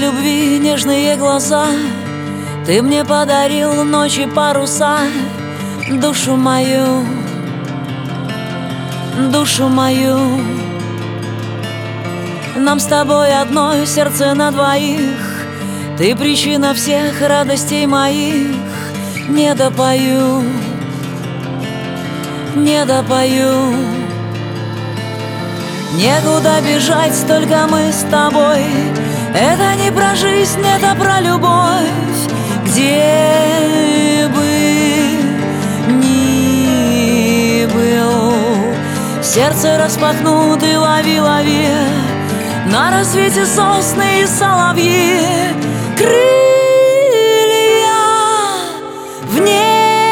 любви нежные глаза. Ты мне подарил ночи паруса, душу мою, душу мою. Нам с тобой одно сердце на двоих, ты причина всех радостей моих. Не допою, не допою. Некуда бежать, только мы с тобой. Это не про жизнь, это про любовь. Где бы ни был, сердце распахнуты, лови, лови. На рассвете сосны и соловьи. Крылья в небо.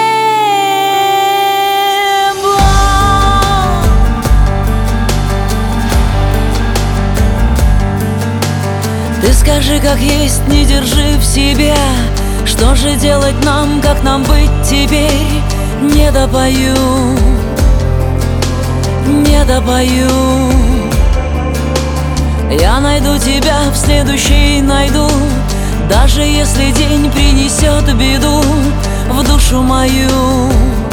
Ты скажи, как есть, не держи в себе. Что же делать нам, как нам быть теперь? Не допою, не допою. Я найду тебя, в следующий найду, даже если день принесет беду в душу мою,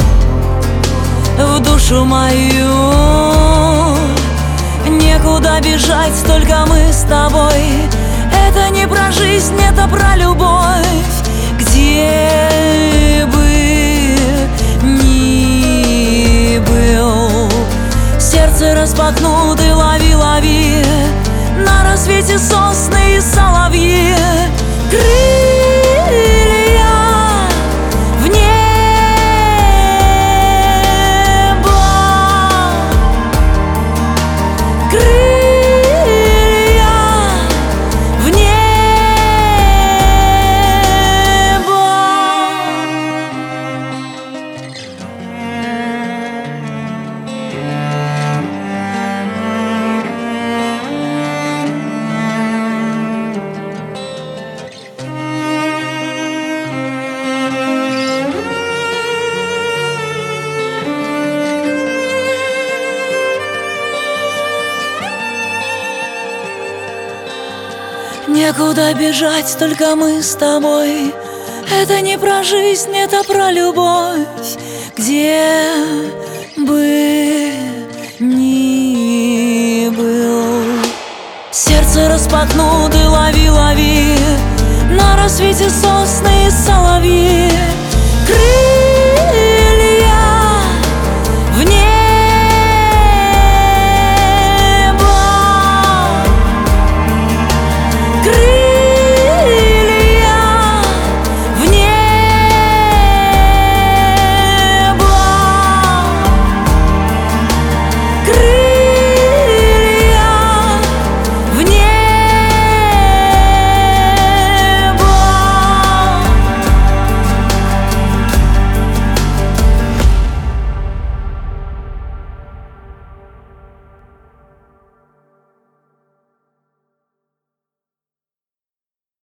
в душу мою. Некуда бежать, только мы с тобой. Это не про жизнь, это про любовь. Где бы ни был, сердце распахнуты, лови, лови. На рассвете сосны и соловьи. Крылья в небо. Крылья в небо. Некуда бежать, только мы с тобой. Это не про жизнь, это про любовь. Где бы ни был, сердце распахнуты, лови, лови. На рассвете сосны и соловьи.